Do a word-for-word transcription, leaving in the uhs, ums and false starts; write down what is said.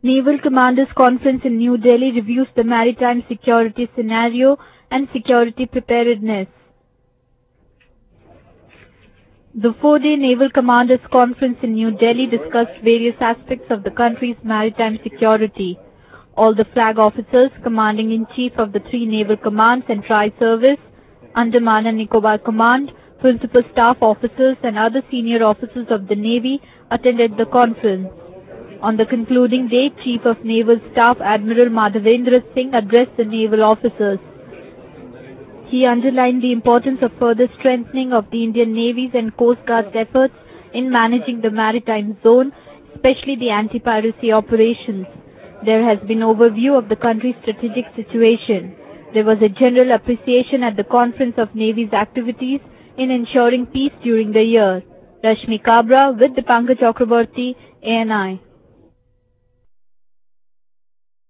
Naval Commanders Conference in New Delhi reviews the maritime security scenario and security preparedness. The four-day Naval Commanders Conference in New Delhi discussed various aspects of the country's maritime security. All the flag officers, commanding-in-chief of the three naval commands and tri-service, Andaman and Nicobar Command, principal staff officers and other senior officers of the Navy attended the conference. On the concluding day, Chief of Naval Staff Admiral Madhavendra Singh addressed the naval officers. He underlined the importance of further strengthening of the Indian Navy's and Coast Guard's efforts in managing the maritime zone, especially the anti-piracy operations. There has been overview of the country's strategic situation. There was a general appreciation at the conference of Navy's activities in ensuring peace during the year. Rashmi Kabra with Dipankar Chakraborty, A N I.